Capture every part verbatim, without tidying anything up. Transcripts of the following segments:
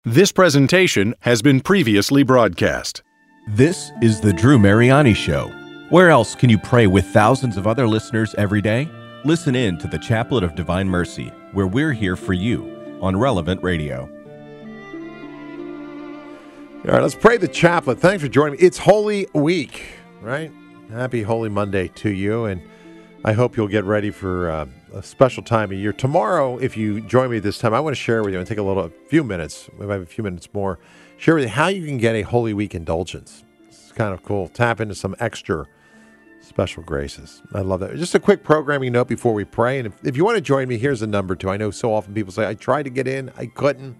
This presentation has been previously broadcast. This is the Drew Mariani Show. Where else can you pray with thousands of other listeners every day? Listen in to the Chaplet of Divine Mercy, where we're here for you on Relevant Radio. All right, let's pray the chaplet. Thanks for joining me. It's Holy Week, right? Happy Holy Monday to you, and I hope you'll get ready for uh, a special time of year. Tomorrow, if you join me this time, I want to share with you and take a little, a few minutes, we have a few minutes more, share with you how you can get a Holy Week indulgence. It's kind of cool. Tap into some extra special graces. I love that. Just a quick programming note before we pray, and if, if you want to join me, here's a number too. I know so often people say, I tried to get in, I couldn't.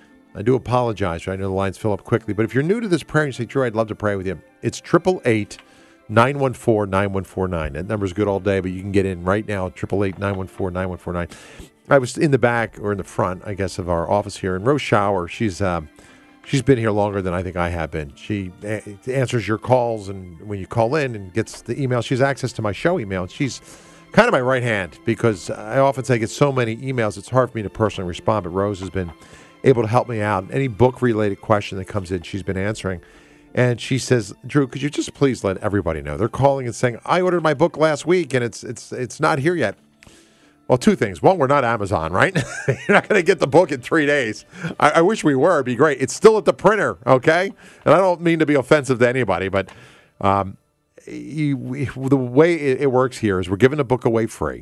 I do apologize. I know the lines fill up quickly, but if you're new to this prayer and you say, Drew, I'd love to pray with you, it's eight eight eight, nine one four, nine one four nine. That number's good all day, but you can get in right now, eight eight eight, nine one four, nine one four nine. I was in the back, or in the front, I guess, of our office here, and Rose Shower, she's um, she's been here longer than I think I have been. She a- answers your calls, and when you call in and gets the email, she has access to my show email, and she's kind of my right hand, because I often say I get so many emails, it's hard for me to personally respond, but Rose has been able to help me out. Any book-related question that comes in, she's been answering. And she says, Drew, could you just please let everybody know? They're calling and saying, I ordered my book last week, and it's it's it's not here yet. Well, two things. One, we're not Amazon, right? You're not going to get the book in three days. I, I wish we were. It'd be great. It's still at the printer, okay? And I don't mean to be offensive to anybody, but um, you, we, the way it, it works here is we're giving the book away free.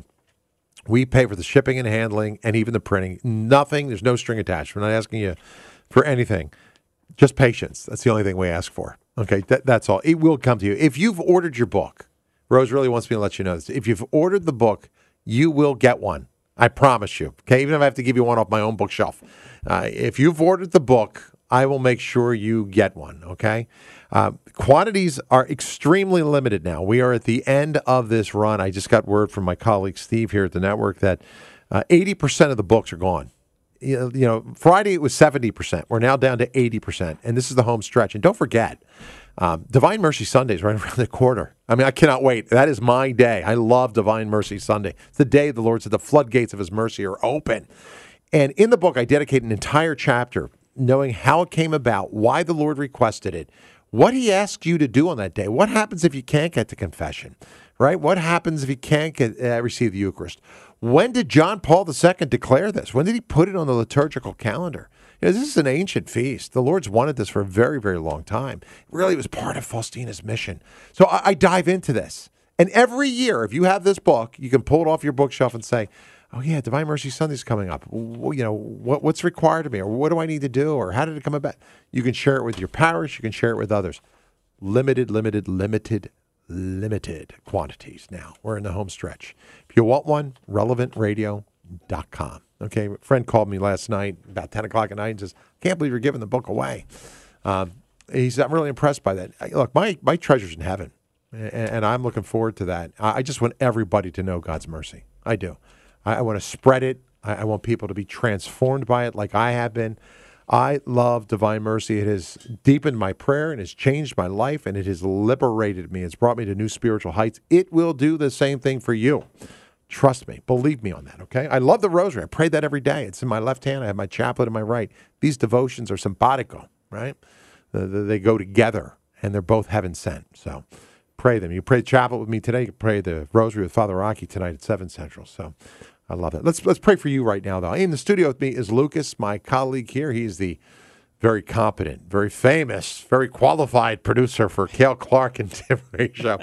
We pay for the shipping and handling and even the printing. Nothing. There's no string attached. We're not asking you for anything. Just patience. That's the only thing we ask for. Okay, that, that's all. It will come to you. If you've ordered your book, Rose really wants me to let you know this. If you've ordered the book, you will get one. I promise you. Okay, even if I have to give you one off my own bookshelf. Uh, if you've ordered the book, I will make sure you get one. Okay, uh, quantities are extremely limited now. We are at the end of this run. I just got word from my colleague Steve here at the network that uh, eighty percent of the books are gone. You know, Friday it was seventy percent. We're now down to eighty percent, and this is the home stretch. And don't forget, um, Divine Mercy Sunday is right around the corner. I mean, I cannot wait. That is my day. I love Divine Mercy Sunday. It's the day the Lord said the floodgates of his mercy are open. And in the book, I dedicate an entire chapter knowing how it came about, why the Lord requested it, what he asked you to do on that day. What happens if you can't get to confession, right? What happens if you can't get, uh, receive the Eucharist? When did John Paul the Second declare this? When did he put it on the liturgical calendar? You know, this is an ancient feast. The Lord's wanted this for a very, very long time. Really, it was part of Faustina's mission. So I, I dive into this. And every year, if you have this book, you can pull it off your bookshelf and say, oh, yeah, Divine Mercy Sunday's coming up. Well, you know, what, what's required of me? Or what do I need to do? Or how did it come about? You can share it with your parish. You can share it with others. Limited, limited, limited limited quantities now. We're in the home stretch. If you want one, relevant radio dot com. Okay, a friend called me last night about ten o'clock at night and says, I can't believe you're giving the book away. Um, he said, I'm really impressed by that. I, look, my, my treasure's in heaven, and, and I'm looking forward to that. I, I just want everybody to know God's mercy. I do. I, I want to spread it. I, I want people to be transformed by it like I have been. I love Divine Mercy. It has deepened my prayer and has changed my life, and it has liberated me. It's brought me to new spiritual heights. It will do the same thing for you. Trust me. Believe me on that, okay? I love the rosary. I pray that every day. It's in my left hand. I have my chaplet in my right. These devotions are simpatico, right? They go together, and they're both heaven sent. So pray them. You pray the chaplet with me today. You pray the rosary with Father Rocky tonight at seven Central. So I love it. Let's let's pray for you right now, though. In the studio with me is Lucas, my colleague here. He's the very competent, very famous, very qualified producer for Cale Clark and Tim Ray Show.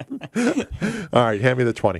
All right, hand me the twenty.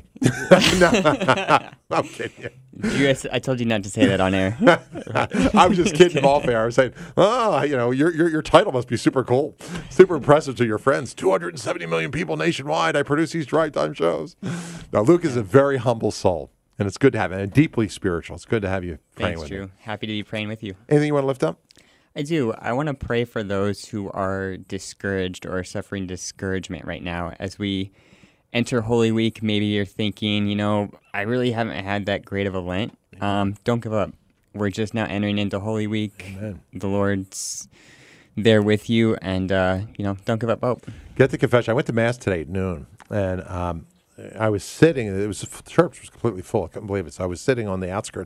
No, I'm kidding you. you guys, I told you not to say that on air. I was just kidding off air. I was saying, oh, you know, your, your your title must be super cool, super impressive to your friends. two hundred seventy million people nationwide. I produce these drive time shows. Now, Luke is a very humble soul. And it's good to have it, and deeply spiritual. It's good to have you praying Thanks, with Drew. me. Happy to be praying with you. Anything you want to lift up? I do. I want to pray for those who are discouraged or suffering discouragement right now. As we enter Holy Week, maybe you're thinking, you know, I really haven't had that great of a Lent. Um, don't give up. We're just now entering into Holy Week. Amen. The Lord's there with you, and, uh, you know, don't give up hope. Get the confession. I went to Mass today at noon, and um, I was sitting, it was the church was completely full. I couldn't believe it. So I was sitting on the outskirts,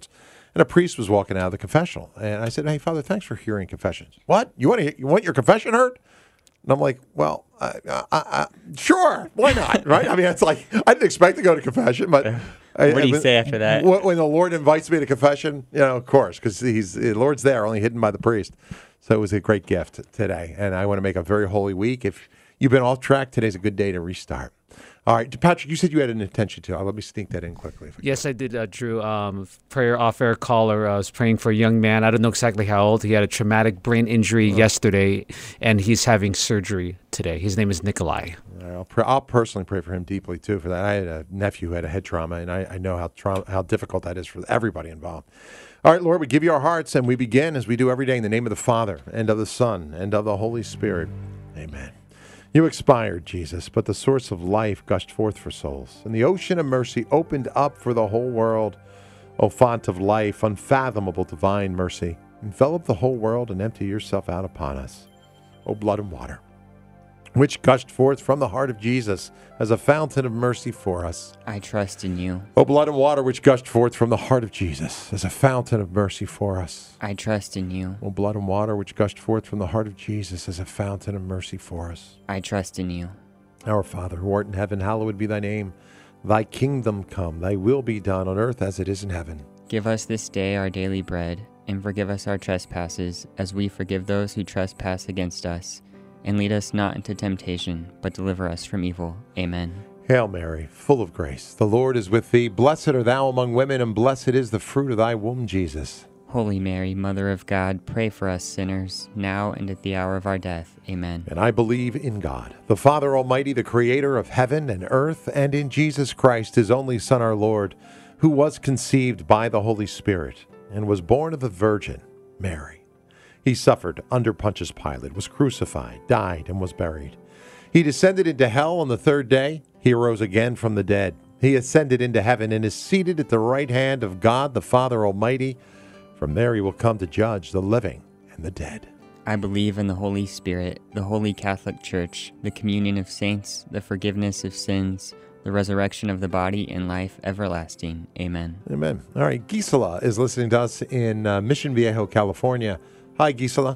And a priest was walking out of the confessional. And I said, hey, Father, thanks for hearing confessions. What? You want to? You want your confession heard? And I'm like, well, I, I, I, sure, why not, right? I mean, it's like, I didn't expect to go to confession, but... What do you I, say after that? When the Lord invites me to confession, you know, of course, because he's the Lord's there, only hidden by the priest. So it was a great gift today, and I want to make a very holy week. If you've been off track, today's a good day to restart. All right, Patrick, you said you had an intention to. Let me sneak that in quickly. I yes, I did, uh, Drew. Um, prayer off-air caller. I was praying for a young man. I don't know exactly how old. He had a traumatic brain injury oh. yesterday, and he's having surgery today. His name is Nikolai. I'll, pr- I'll personally pray for him deeply, too, for that. I had a nephew who had a head trauma, and I, I know how tra- how difficult that is for everybody involved. All right, Lord, we give you our hearts, and we begin, as we do every day, in the name of the Father, and of the Son, and of the Holy Spirit. Amen. You expired, Jesus, but the source of life gushed forth for souls, and the ocean of mercy opened up for the whole world. O font of life, unfathomable divine mercy, envelop the whole world and empty yourself out upon us. O blood and water, which gushed forth from the heart of Jesus as a fountain of mercy for us. I trust in you. O blood and water, which gushed forth from the heart of Jesus as a fountain of mercy for us. I trust in you. O blood and water, which gushed forth from the heart of Jesus as a fountain of mercy for us. I trust in you. Our Father, who art in heaven, hallowed be thy name. Thy kingdom come, thy will be done on earth as it is in heaven. Give us this day our daily bread, and forgive us our trespasses, as we forgive those who trespass against us. And lead us not into temptation, but deliver us from evil. Amen. Hail Mary, full of grace, the Lord is with thee. Blessed art thou among women, and blessed is the fruit of thy womb, Jesus. Holy Mary, Mother of God, pray for us sinners, now and at the hour of our death. Amen. And I believe in God, the Father Almighty, the Creator of heaven and earth, and in Jesus Christ, his only Son, our Lord, who was conceived by the Holy Spirit, and was born of the Virgin Mary. He suffered under Pontius Pilate, was crucified, died, and was buried. He descended into hell on the third day. He arose again from the dead. He ascended into heaven and is seated at the right hand of God, the Father Almighty. From there he will come to judge the living and the dead. I believe in the Holy Spirit, the Holy Catholic Church, the communion of saints, the forgiveness of sins, the resurrection of the body, and life everlasting. Amen. Amen. All right, Gisela is listening to us in uh, Mission Viejo, California. Hi, Gisela.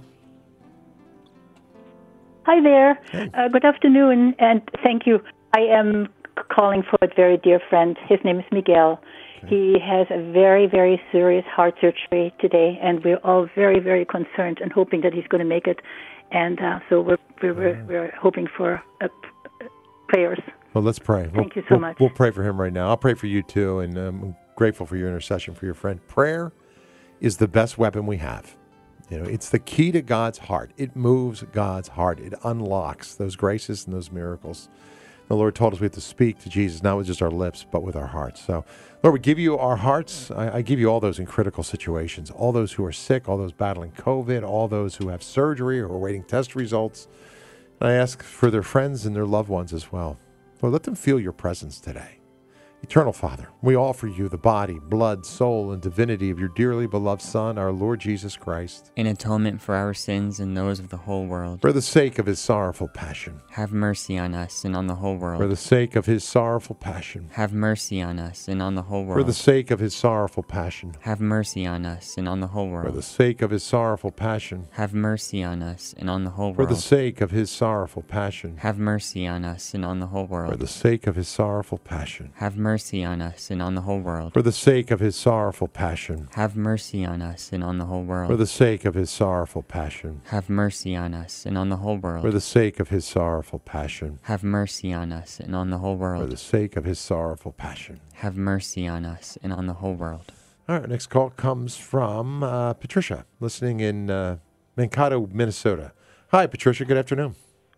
Hi there. Hey. Uh, good afternoon, and thank you. I am calling for a very dear friend. His name is Miguel. Okay. He has a very, very serious heart surgery today, and we're all very, very concerned and hoping that he's going to make it. And uh, so we're we're, we're we're hoping for uh, prayers. Well, let's pray. Thank we'll, you so we'll, much. We'll pray for him right now. I'll pray for you too, and um, I'm grateful for your intercession for your friend. Prayer is the best weapon we have. You know, it's the key to God's heart. It moves God's heart. It unlocks those graces and those miracles. The Lord told us we have to speak to Jesus, not with just our lips, but with our hearts. So, Lord, we give you our hearts. I, I give you all those in critical situations, all those who are sick, all those battling COVID, all those who have surgery or are waiting test results. And I ask for their friends and their loved ones as well. Lord, let them feel your presence today. Eternal Father, we offer you the body, blood, soul, and divinity of your dearly beloved Son, our Lord Jesus Christ. In atonement for our sins and those of the whole world. For the sake of his sorrowful passion. Have mercy on us and on the whole world. For the sake of his sorrowful passion. Have mercy on us and on the whole world. For the sake of his sorrowful passion. Have mercy on us and on the whole world. For the sake of his sorrowful passion. Have mercy on us and on the whole world. For the sake of his sorrowful passion. Have mercy on us and on the whole world. For the sake of his sorrowful passion. Have mercy on us and on the whole world. For the sake of his sorrowful passion. Have mercy on us and on the whole world. For the sake of his sorrowful passion. Have mercy on us and on the whole world. For the sake of his sorrowful passion. Have mercy on us and on the whole world. For the sake of his sorrowful passion. Have mercy on us and on the whole world. All right, next call comes from uh, Patricia, listening in uh, Mankato, Minnesota. Hi, Patricia. Good afternoon.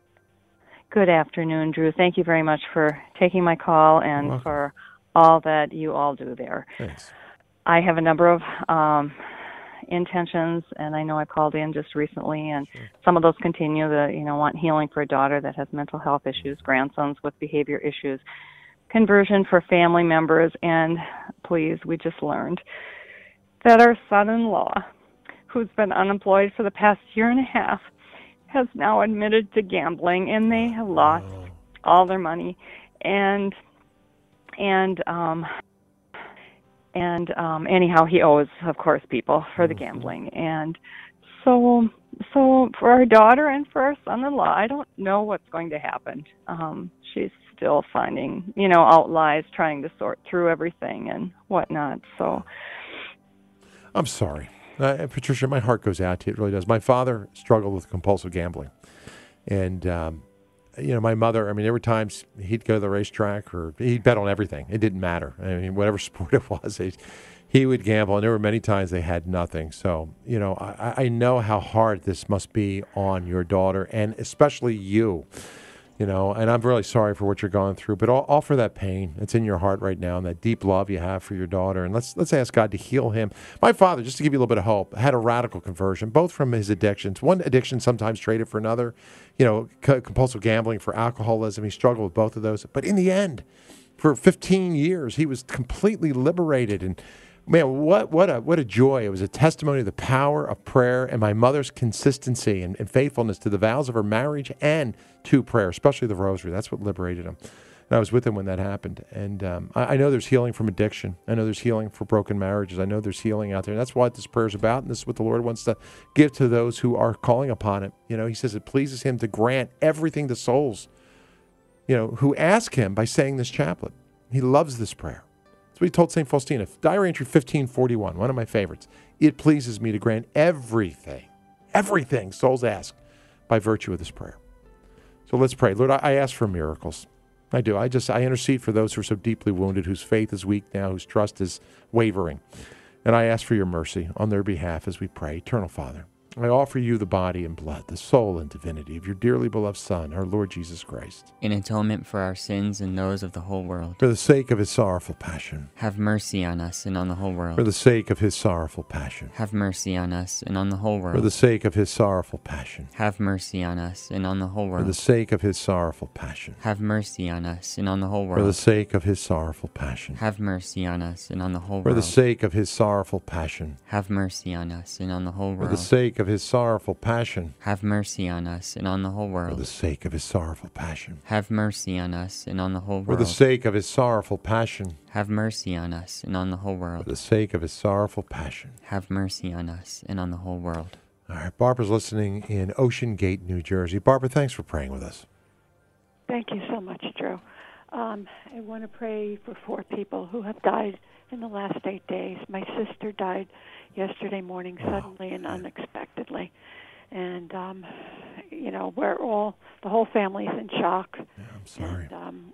Good afternoon, Drew. Thank you very much for taking my call and for all that you all do there. Thanks. I have a number of um, intentions, and I know I called in just recently, and sure. Some of those continue. The you know want healing for a daughter that has mental health issues, grandsons with behavior issues, conversion for family members, and please, we just learned that our son-in-law, who's been unemployed for the past year and a half, has now admitted to gambling, and they have lost oh. all their money, and. And um, And um, anyhow, he owes, of course, people for the gambling. And so, so for our daughter and for our son-in-law, I don't know what's going to happen. Um, she's still finding, you know, outlies, trying to sort through everything and whatnot. So, I'm sorry. Uh, Patricia, my heart goes out to you. It really does. My father struggled with compulsive gambling. And, um, you know, my mother, I mean, there were times he'd go to the racetrack or he'd bet on everything. It didn't matter. I mean, whatever sport it was, he, he would gamble. And there were many times they had nothing. So, you know, I, I know how hard this must be on your daughter and especially you. You know, and I'm really sorry for what you're going through, but all, all for that pain that's in your heart right now and that deep love you have for your daughter. And let's let's ask God to heal him. My father, just to give you a little bit of hope, had a radical conversion, both from his addictions. One addiction sometimes traded for another, you know, c- compulsive gambling for alcoholism. He struggled with both of those. But in the end, for fifteen years, he was completely liberated. And man, what what a what a joy. It was a testimony of the power of prayer and my mother's consistency and, and faithfulness to the vows of her marriage and to prayer, especially the rosary. That's what liberated him. And I was with him when that happened. And um, I, I know there's healing from addiction. I know there's healing for broken marriages. I know there's healing out there. And that's what this prayer is about. And this is what the Lord wants to give to those who are calling upon it. You know, he says it pleases him to grant everything to souls, you know, who ask him by saying this chaplet. He loves this prayer. That's what he told Saint Faustina. Diary entry fifteen forty-one, one of my favorites. It pleases me to grant everything, everything souls ask by virtue of this prayer. So let's pray. Lord, I, I ask for miracles. I do. I just, I intercede for those who are so deeply wounded, whose faith is weak now, whose trust is wavering. And I ask for your mercy on their behalf as we pray. Eternal Father, I offer you the body and blood, the soul and divinity of your dearly beloved Son, our Lord Jesus Christ. In atonement for our sins and those of the whole world. For the sake of his sorrowful passion. Have mercy on us and on the whole world. For the sake of his sorrowful passion. Have mercy on us and on the whole world. For the sake of his sorrowful passion. Have mercy on us and on the whole world. For the sake of his sorrowful passion. Have mercy on us and on the whole world. For the sake of his sorrowful passion. Have mercy on us and on the whole world. For the sake of his sorrowful passion. Have mercy on us and on the whole world. For the sake of his sorrowful passion. Have mercy on us and on the whole world. For the sake of his sorrowful passion. Have mercy on us and on the whole world. For the sake of his sorrowful passion. Have mercy on us and on the whole world. For the sake of his sorrowful passion. Have mercy on us and on the whole world. All right, Barbara's listening in Ocean Gate, New Jersey. Barbara, thanks for praying with us. Thank you so much, Drew. Um, I want to pray for four people who have died in the last eight days. My sister died yesterday morning suddenly oh, and unexpectedly. And, um, you know, we're all, the whole family's in shock. Yeah, I'm sorry. And, um,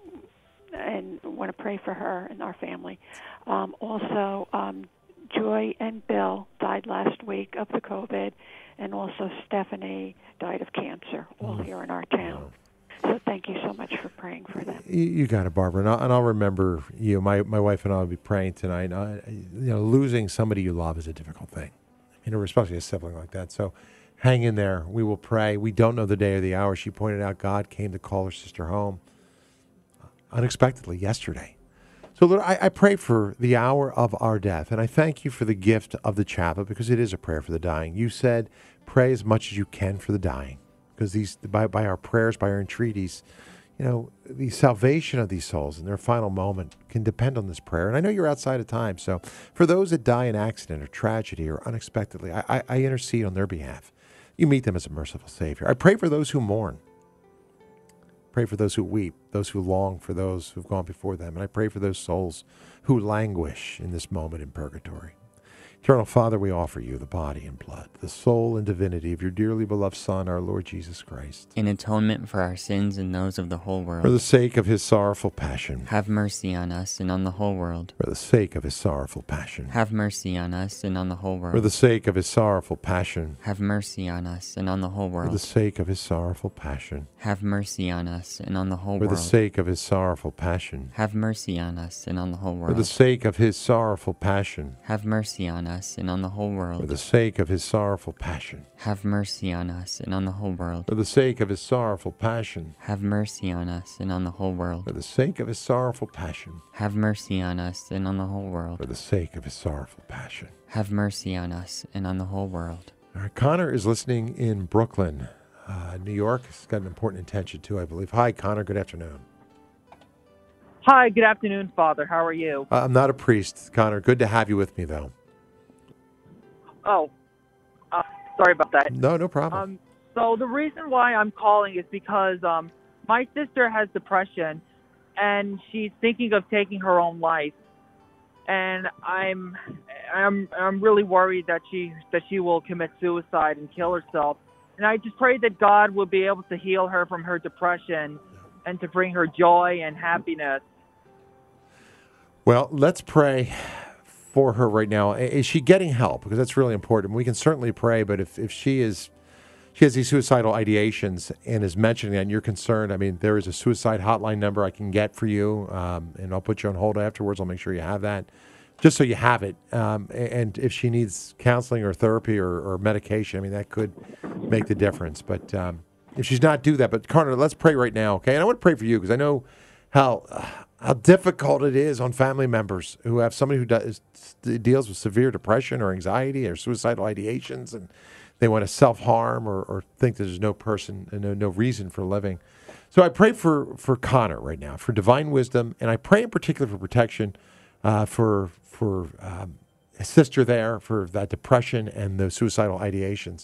and want to pray for her and our family. Um, also, um, Joy and Bill died last week of the COVID, and also Stephanie died of cancer, all oh. here in our town. So thank you so much for praying for them. You, you got it, Barbara. And I'll, and I'll remember you. My my wife and I will be praying tonight. I, you know, losing somebody you love is a difficult thing, you know, especially a sibling like that. So hang in there. We will pray. We don't know the day or the hour. She pointed out God came to call her sister home unexpectedly yesterday. So, Lord, I, I pray for the hour of our death, and I thank you for the gift of the chaplet because it is a prayer for the dying. You said, pray as much as you can for the dying, because these by, by our prayers, by our entreaties, you know, the salvation of these souls in their final moment can depend on this prayer. And I know you're outside of time, so for those that die in accident or tragedy or unexpectedly, I, I, I intercede on their behalf. You meet them as a merciful Savior. I pray for those who mourn. Pray for those who weep, those who long for those who've gone before them. And I pray for those souls who languish in this moment in purgatory. Eternal Father, we offer you the body and blood, the soul and divinity of your dearly beloved Son, our Lord Jesus Christ. In atonement for our sins and those of the whole world. For the sake of his sorrowful passion. Have mercy on us and on the whole world. For the sake of his sorrowful passion. Have mercy on us and on the whole world. For the sake of his sorrowful passion. Have mercy on us and on the whole world. For the sake of his sorrowful passion. Have mercy on us and on the whole For world. the sake of his sorrowful passion. Have mercy on us and on the whole world. For the sake of his sorrowful passion. Have mercy on us and on the whole world. For the sake of his sorrowful passion. Have mercy on us and on the whole world. For the sake of his sorrowful passion. Have mercy on us and on the whole world. For the sake of his sorrowful passion. Have mercy on us and on the whole world. For the sake of his sorrowful passion. Have mercy on us and on the whole world. All right, Connor is listening in Brooklyn, uh, New York. He's got an important intention too, I believe. Hi, Connor. Good afternoon. Hi, good afternoon, Father. How are you? Uh, I'm not a priest, Connor. Good to have you with me, though. Oh, uh, sorry about that. No, no problem. Um, so the reason why I'm calling is because um, my sister has depression, and she's thinking of taking her own life. And I'm, I'm, I'm really worried that she that she will commit suicide and kill herself. And I just pray that God will be able to heal her from her depression, and to bring her joy and happiness. Well, let's pray for her right now. Is she getting help? Because that's really important. We can certainly pray, but if, if she is, she has these suicidal ideations and is mentioning that and you're concerned, I mean, there is a suicide hotline number I can get for you, um, and I'll put you on hold afterwards. I'll make sure you have that, just so you have it. Um, and if she needs counseling or therapy or, or medication, I mean, that could make the difference. But um, if she's not, do that. But Connor, let's pray right now, okay? And I want to pray for you because I know how uh, how difficult it is on family members who have somebody who does, deals with severe depression or anxiety or suicidal ideations, and they want to self-harm or, or think that there's no person and no, no reason for living. So I pray for, for Connor right now, for divine wisdom, and I pray in particular for protection uh, for for um, his sister there, for that depression and those suicidal ideations.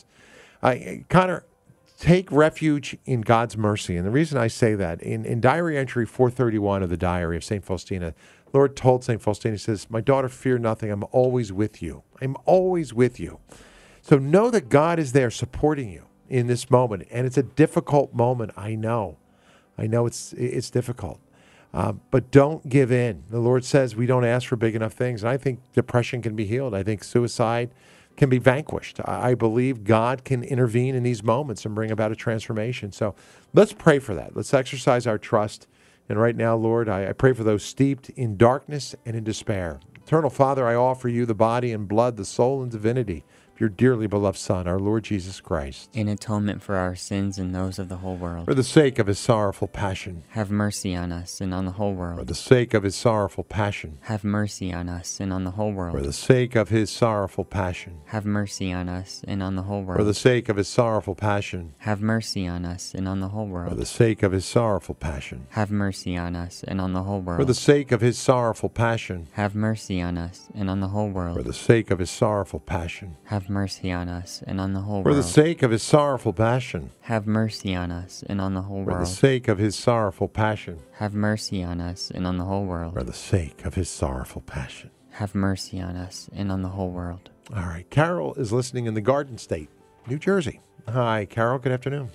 I, Connor, take refuge in God's mercy. And the reason I say that, in, in diary entry four thirty-one of the diary of Saint Faustina, Lord told Saint Faustina, he says, my daughter, fear nothing. I'm always with you. I'm always with you. So know that God is there supporting you in this moment. And it's a difficult moment. I know. I know it's it's difficult. Uh, but don't give in. The Lord says we don't ask for big enough things. And I think depression can be healed. I think suicide can be vanquished. I believe God can intervene in these moments and bring about a transformation. So let's pray for that. Let's exercise our trust. And right now, Lord, I, I pray for those steeped in darkness and in despair. Eternal Father, I offer you the body and blood, the soul and divinity of your dearly beloved Son, our Lord Jesus Christ. In atonement for our sins and those of the whole world. For the sake of his sorrowful passion. Have mercy on us and on the whole world. For the sake of his sorrowful passion. Have mercy on us and on the whole world. For the sake of his sorrowful passion. Have mercy on us and on the whole world. For the sake of his sorrowful passion. Have mercy on us and on the whole world. For the sake of his sorrowful passion. Have mercy on us and on the whole world. For the sake of his sorrowful passion. Have mercy on us and on the whole world. For the sake of his sorrowful passion. Have mercy on us and on the whole For world. the sake of his sorrowful passion. Have mercy on us and on the whole For world. the sake of his sorrowful passion. Have mercy on us and on the whole world. For the sake of his sorrowful passion. Have mercy on us and on the whole world. All right. Carol is listening in the Garden State, New Jersey. Hi, Carol. Good afternoon.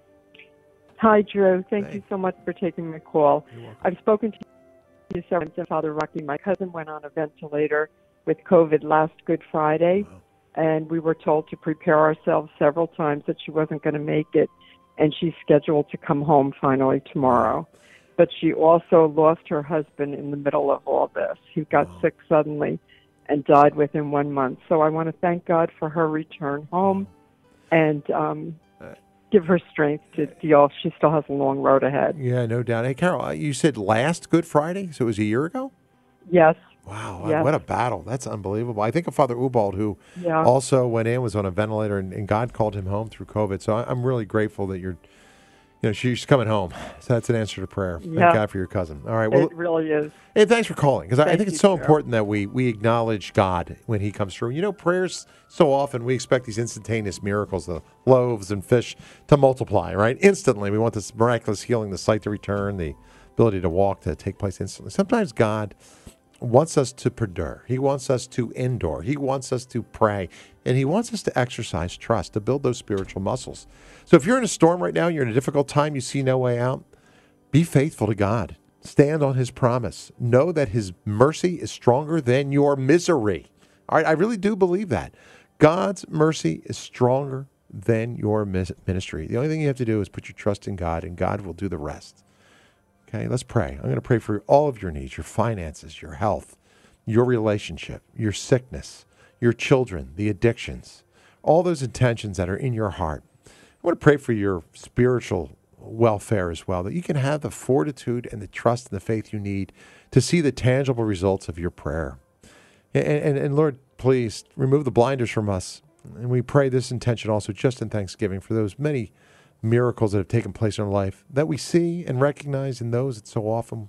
Hi, Drew. Thank Hey. you so much for taking my call. I've spoken to you several times, Father Rocky. My cousin went on a ventilator with COVID last Good Friday, Wow. and we were told to prepare ourselves several times that she wasn't going to make it, and she's scheduled to come home finally tomorrow. But she also lost her husband in the middle of all this. He got Wow. sick suddenly and died within one month. So I want to thank God for her return home and um, give her strength to deal. She still has a long road ahead. Yeah, no doubt. Hey, Carol, uh, you said last Good Friday, so it was a year ago? Yes. Wow, Yes. what a battle. That's unbelievable. I think of Father Ubald, who Yeah. also went in, was on a ventilator, and, and God called him home through COVID. So I, I'm really grateful that you're, you know, she's coming home. So that's an answer to prayer. Thank Yeah. God for your cousin. All right. Well, It really is. hey, thanks for calling, because I, I Thank think you, it's so Sarah. important that we, we acknowledge God when he comes through. You know, prayers, so often we expect these instantaneous miracles, the loaves and fish, to multiply, right? Instantly. We want this miraculous healing, the sight to return, the ability to walk to take place instantly. Sometimes God wants us to perdure. He wants us to endure. He wants us to pray. And he wants us to exercise trust, to build those spiritual muscles. So if you're in a storm right now, you're in a difficult time, you see no way out, be faithful to God. Stand on his promise. Know that his mercy is stronger than your misery. All right, I really do believe that. God's mercy is stronger than your mis- ministry. The only thing you have to do is put your trust in God, and God will do the rest. Okay, let's pray. I'm going to pray for all of your needs, your finances, your health, your relationship, your sickness, your children, the addictions, all those intentions that are in your heart. I want to pray for your spiritual welfare as well, that you can have the fortitude and the trust and the faith you need to see the tangible results of your prayer. And, and, and Lord, please remove the blinders from us. And we pray this intention also just in thanksgiving for those many miracles that have taken place in our life that we see and recognize, and those that so often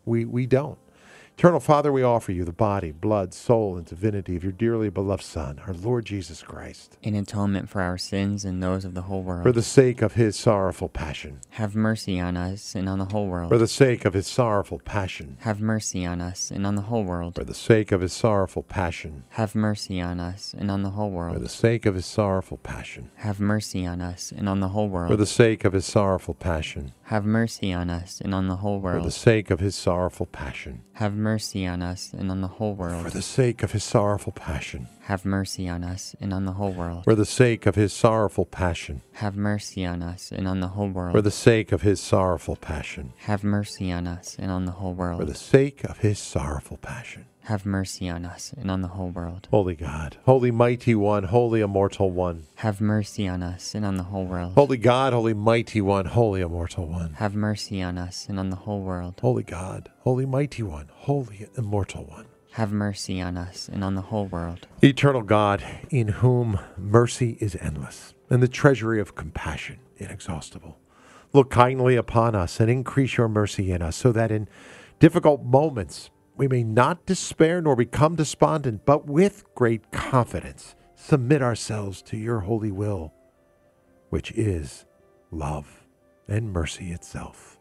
We, we don't. Eternal Father, we offer you the body, blood, soul, and divinity of your dearly beloved Son, our Lord Jesus Christ. In atonement for our sins and those of the whole world. For the sake of his sorrowful passion. Have mercy on us and on the whole world. For the sake of his sorrowful passion. Have mercy on us and on the whole world. For the sake of his sorrowful passion. Have mercy on us and on the whole world. For the sake of his sorrowful passion. Have mercy on us and on the whole world. For the sake of his sorrowful passion. Have mercy on us and on the whole world. For the sake of his sorrowful passion. Have mercy on us and on the whole world. For the sake of his sorrowful passion. Have mercy on us and on the whole world. For the sake of his sorrowful passion. Have mercy on us and on the whole world. For the sake of his sorrowful passion. Have mercy on us and on the whole world. For the sake of his sorrowful passion. Have mercy on us and on the whole world. Holy God, Holy Mighty One, Holy Immortal One. Have mercy on us and on the whole world. Holy God, Holy Mighty One, Holy Immortal One. Have mercy on us and on the whole world. Holy God, Holy Mighty One, Holy Immortal One. Have mercy on us and on the whole world. Eternal God, in whom mercy is endless, and the treasury of compassion inexhaustible. Look kindly upon us and increase your mercy in us, so that in difficult moments we may not despair nor become despondent, but with great confidence submit ourselves to your holy will, which is love and mercy itself.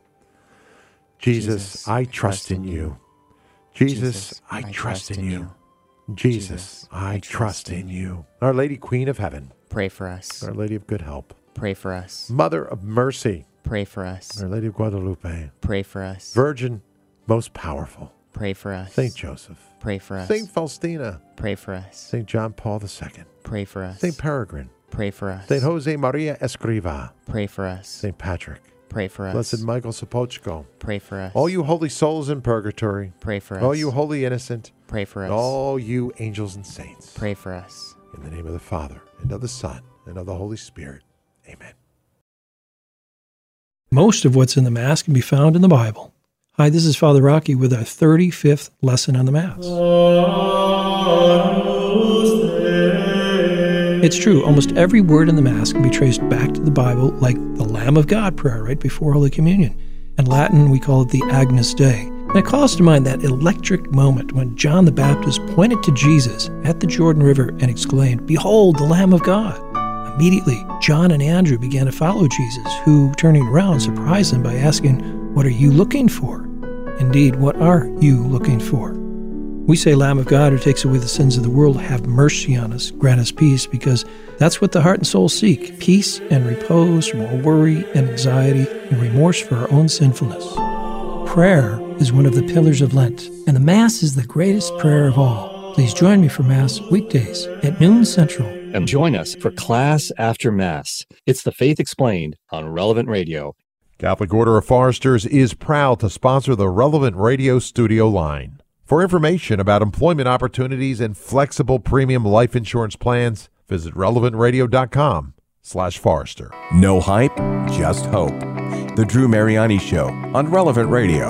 Jesus, Jesus I, trust I trust in you. you. Jesus, Jesus I, I trust, trust in you. you. Jesus, Jesus I, I trust in you. you. Our Lady Queen of Heaven, pray for us. Our Lady of Good Help, pray for us. Mother of Mercy, pray for us. Our Lady of Guadalupe, pray for us. Virgin, most powerful, pray for us. Saint Joseph, pray for us. Saint Faustina, pray for us. Saint John Paul the Second, pray for us. Saint Peregrine, pray for us. Saint Jose Maria Escriva, pray for us. Saint Patrick, pray for us. Blessed Michael Sapochko, pray for us. All you holy souls in purgatory, pray for us. All you holy innocent, pray for us. And all you angels and saints, pray for us. In the name of the Father, and of the Son, and of the Holy Spirit. Amen. Most of what's in the Mass can be found in the Bible. Hi, this is Father Rocky with our thirty-fifth lesson on the Mass. It's true, almost every word in the Mass can be traced back to the Bible, like the Lamb of God prayer right before Holy Communion. In Latin, we call it the Agnus Dei. And it calls to mind that electric moment when John the Baptist pointed to Jesus at the Jordan River and exclaimed, "Behold, the Lamb of God." Immediately, John and Andrew began to follow Jesus, who, turning around, surprised them by asking, "What are you looking for?" Indeed, what are you looking for? We say, Lamb of God, who takes away the sins of the world, have mercy on us, grant us peace, because that's what the heart and soul seek, peace and repose from all worry and anxiety and remorse for our own sinfulness. Prayer is one of the pillars of Lent, and the Mass is the greatest prayer of all. Please join me for Mass weekdays at noon Central. And join us for Class After Mass. It's the Faith Explained on Relevant Radio. Catholic Order of Foresters is proud to sponsor the Relevant Radio studio line. For information about employment opportunities and flexible premium life insurance plans, visit relevant radio dot com slash Forester. No hype, just hope. The Drew Mariani Show on Relevant Radio.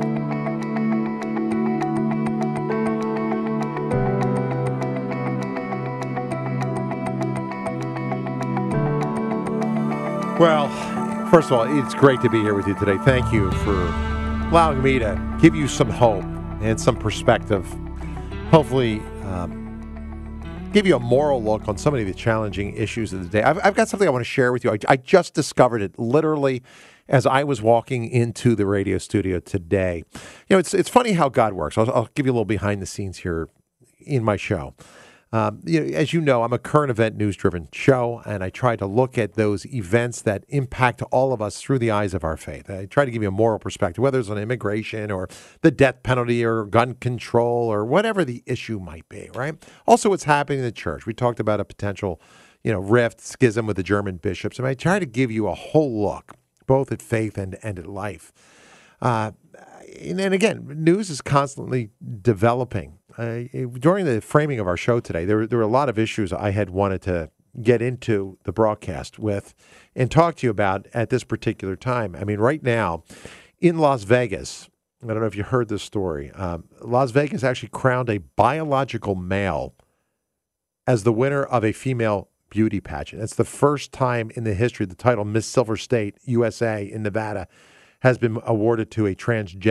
Well, first of all, it's great to be here with you today. Thank you for allowing me to give you some hope and some perspective. Hopefully, um, give you a moral look on some of the challenging issues of the day. I've, I've got something I want to share with you. I, I just discovered it literally as I was walking into the radio studio today. You know, it's it's funny how God works. I'll, I'll give you a little behind the scenes here in my show. Um, you know, as you know, I'm a current event news-driven show, and I try to look at those events that impact all of us through the eyes of our faith. I try to give you a moral perspective, whether it's on immigration or the death penalty or gun control or whatever the issue might be, right? Also, what's happening in the church. We talked about a potential, you know, rift, schism with the German bishops, and I try to give you a whole look, both at faith and, and at life. Uh, and, and again, news is constantly developing. Uh, during the framing of our show today, there were, there were a lot of issues I had wanted to get into the broadcast with and talk to you about at this particular time. I mean, right now in Las Vegas, I don't know if you heard this story, um, Las Vegas actually crowned a biological male as the winner of a female beauty pageant. It's the first time in the history the title Miss Silver State U S A in Nevada has been awarded to a transgender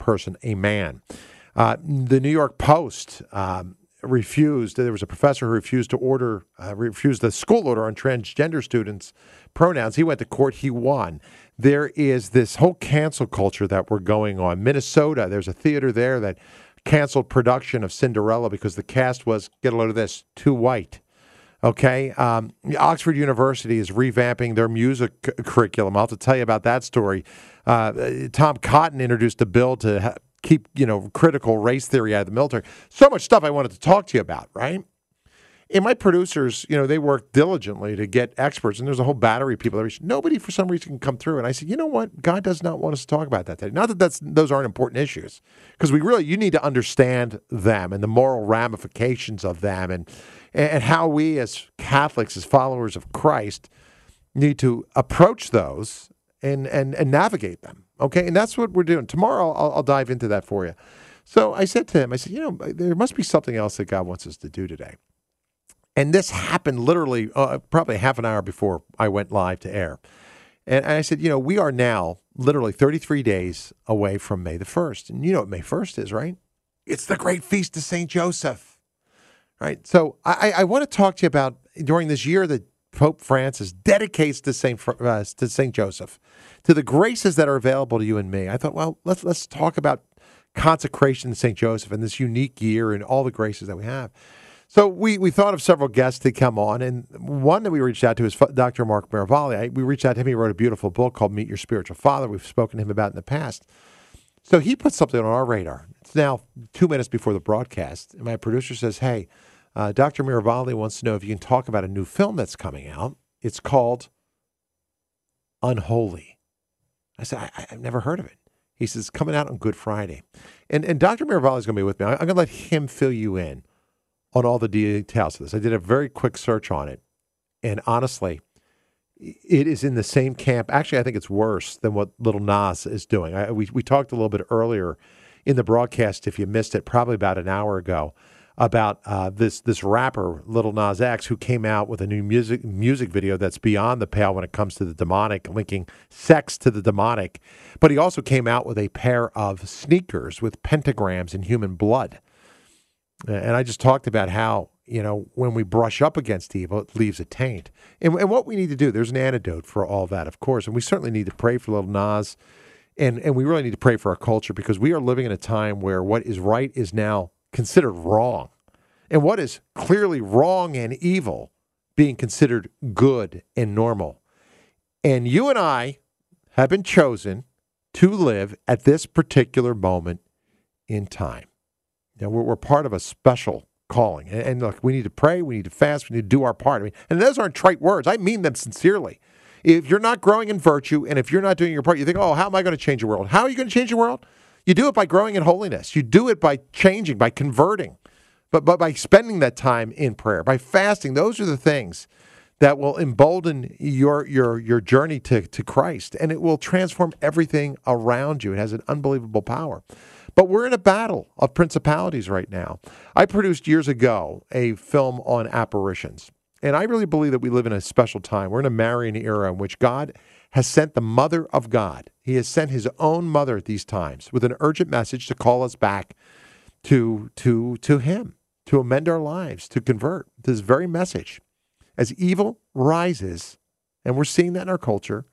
person, a man. Uh, the New York Post um, refused, there was a professor who refused to order, uh, refused the school order on transgender students' pronouns. He went to court, he won. There is this whole cancel culture that we're going on. Minnesota, there's a theater there that canceled production of Cinderella because the cast was, get a load of this, too white. Okay, um, Oxford University is revamping their music c- curriculum. I'll have to tell you about that story. Uh, Tom Cotton introduced a bill to ha- keep, you know, critical race theory out of the military. So much stuff I wanted to talk to you about, right? And my producers, you know, they work diligently to get experts, and there's a whole battery of people that reach. Nobody, for some reason, can come through. And I said, you know what? God does not want us to talk about that today. Not that that's those aren't important issues, because we really, you need to understand them and the moral ramifications of them, and and how we as Catholics, as followers of Christ, need to approach those and and and navigate them. Okay, and that's what we're doing. Tomorrow, I'll, I'll dive into that for you. So I said to him, I said, you know, there must be something else that God wants us to do today. And this happened literally uh, probably half an hour before I went live to air. And I said, you know, we are now literally thirty-three days away from May the first. And you know what May first is, right? It's the great feast of Saint Joseph, right? So I, I want to talk to you about during this year that Pope Francis dedicates to Saint uh, to Saint Joseph, to the graces that are available to you and me. I thought, well, let's let's talk about consecration to Saint Joseph and this unique year and all the graces that we have. So we, we thought of several guests to come on, and one that we reached out to is Doctor Mark Miravalle. We reached out to him. He wrote a beautiful book called Meet Your Spiritual Father. We've spoken to him about it in the past. So he put something on our radar. It's now two minutes before the broadcast, and my producer says, hey, uh, Doctor Miravalle wants to know if you can talk about a new film that's coming out. It's called Unholy. I said, I, I've never heard of it. He says, coming out on Good Friday. And, and Doctor Miravalle is going to be with me. I'm going to let him fill you in on all the details of this. I did a very quick search on it, and honestly, it is in the same camp. Actually, I think it's worse than what Little Nas is doing. I, we, we talked a little bit earlier in the broadcast, if you missed it, probably about an hour ago, about uh, this this rapper, Little Nas X, who came out with a new music music video that's beyond the pale when it comes to the demonic, linking sex to the demonic. But he also came out with a pair of sneakers with pentagrams in human blood. And I just talked about how, you know, when we brush up against evil, it leaves a taint. And, and what we need to do, there's an antidote for all that, of course. And we certainly need to pray for Little Nas. And, and we really need to pray for our culture, because we are living in a time where what is right is now considered wrong. And what is clearly wrong and evil being considered good and normal. And you and I have been chosen to live at this particular moment in time. You know, we're, we're part of a special calling. And, and look, we need to pray, we need to fast, we need to do our part. I mean, and those aren't trite words. I mean them sincerely. If you're not growing in virtue, and if you're not doing your part, you think, oh, how am I going to change the world? How are you going to change the world? You do it by growing in holiness. You do it by changing, by converting, but, but by spending that time in prayer, by fasting. Those are the things that will embolden your your your journey to, to Christ, and it will transform everything around you. It has an unbelievable power. But we're in a battle of principalities right now. I produced years ago a film on apparitions, and I really believe that we live in a special time. We're in a Marian era in which God has sent the Mother of God. He has sent his own mother at these times with an urgent message to call us back to, to, to him, to amend our lives, to convert. This very message. As evil rises, and we're seeing that in our culture,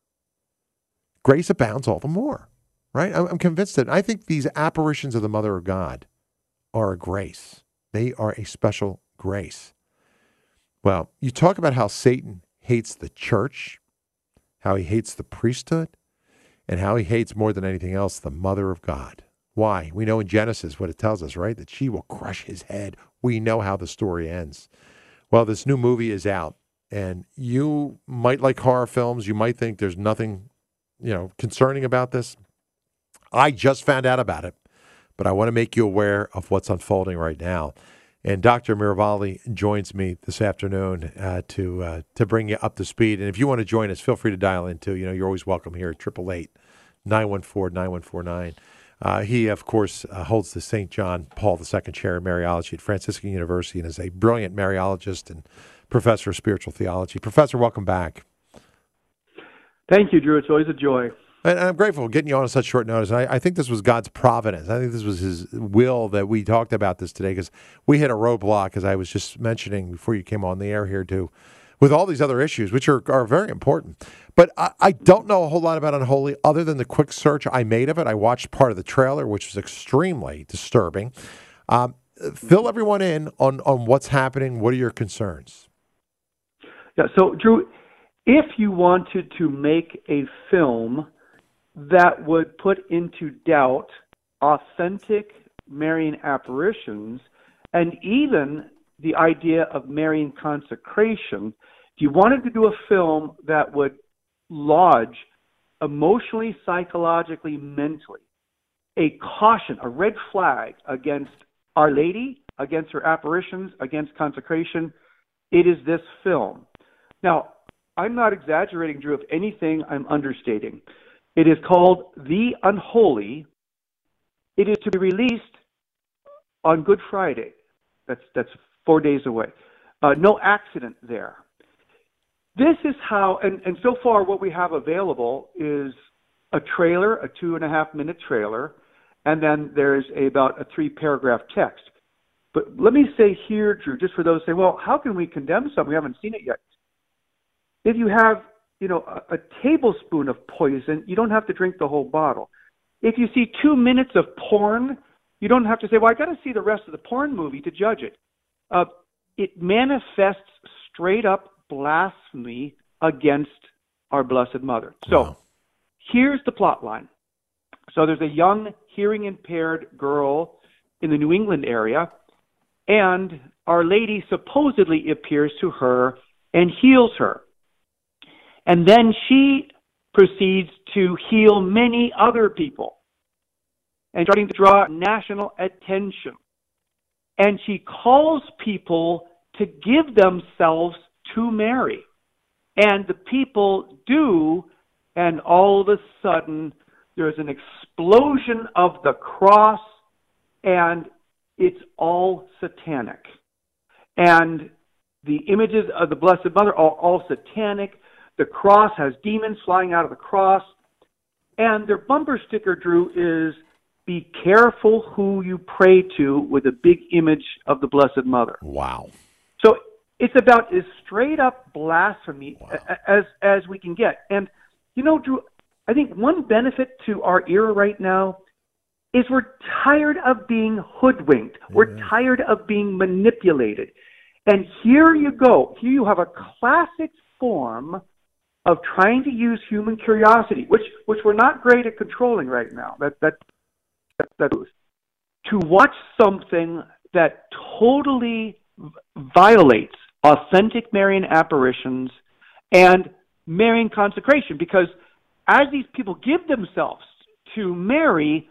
grace abounds all the more. Right? I'm convinced that I think these apparitions of the Mother of God are a grace. They are a special grace. Well, you talk about how Satan hates the church, how he hates the priesthood, and how he hates more than anything else the Mother of God. Why? We know in Genesis what it tells us, right? That she will crush his head. We know how the story ends. Well, this new movie is out, and you might like horror films. You might think there's nothing, you know, concerning about this. I just found out about it, but I want to make you aware of what's unfolding right now. And Doctor Miravalle joins me this afternoon uh, to uh, to bring you up to speed. And if you want to join us, feel free to dial in too. You know, you're always welcome here at eight eight eight, nine one four, nine one four nine. Uh, he, of course, uh, holds the Saint John Paul the Second Chair in Mariology at Franciscan University and is a brilliant Mariologist and professor of spiritual theology. Professor, welcome back. Thank you, Drew. It's always a joy. And I'm grateful for getting you on at such short notice. I, I think this was God's providence. I think this was His will that we talked about this today, because we hit a roadblock, as I was just mentioning before you came on the air here, too, with all these other issues, which are, are very important. But I, I don't know a whole lot about Unholy other than the quick search I made of it. I watched part of the trailer, which was extremely disturbing. Um, fill everyone in on, on what's happening. What are your concerns? Yeah, so, Drew, if you wanted to make a film that would put into doubt authentic Marian apparitions and even the idea of Marian consecration, if you wanted to do a film that would lodge emotionally, psychologically, mentally a caution, a red flag against Our Lady, against her apparitions, against consecration, it is this film. Now, I'm not exaggerating, Drew. If anything, I'm understating. It is called The Unholy. It is to be released on Good Friday. That's that's four days away. Uh, no accident there. This is how, and, and so far what we have available is a trailer, a two and a half minute trailer, and then there's a, about a three paragraph text. But let me say here, Drew, just for those saying, well, how can we condemn something? We haven't seen it yet. If you have you know, a, a tablespoon of poison, you don't have to drink the whole bottle. If you see two minutes of porn, you don't have to say, well, I got to see the rest of the porn movie to judge it. Uh, it manifests straight up blasphemy against our Blessed Mother. So wow. Here's the plot line. So there's a young hearing impaired girl in the New England area, and Our Lady supposedly appears to her and heals her. And then she proceeds to heal many other people and starting to draw national attention. And she calls people to give themselves to Mary. And the people do, and all of a sudden there's an explosion of the cross, and it's all satanic. And the images of the Blessed Mother are all satanic. The cross has demons flying out of the cross. And their bumper sticker, Drew, is be careful who you pray to, with a big image of the Blessed Mother. Wow. So it's about as straight up blasphemy wow. as as we can get. And, you know, Drew, I think one benefit to our era right now is we're tired of being hoodwinked. Yeah. We're tired of being manipulated. And here you go. Here you have a classic form of trying to use human curiosity, which which we're not great at controlling right now. That that that, that to watch something that totally violates authentic Marian apparitions and Marian consecration, because as these people give themselves to Mary,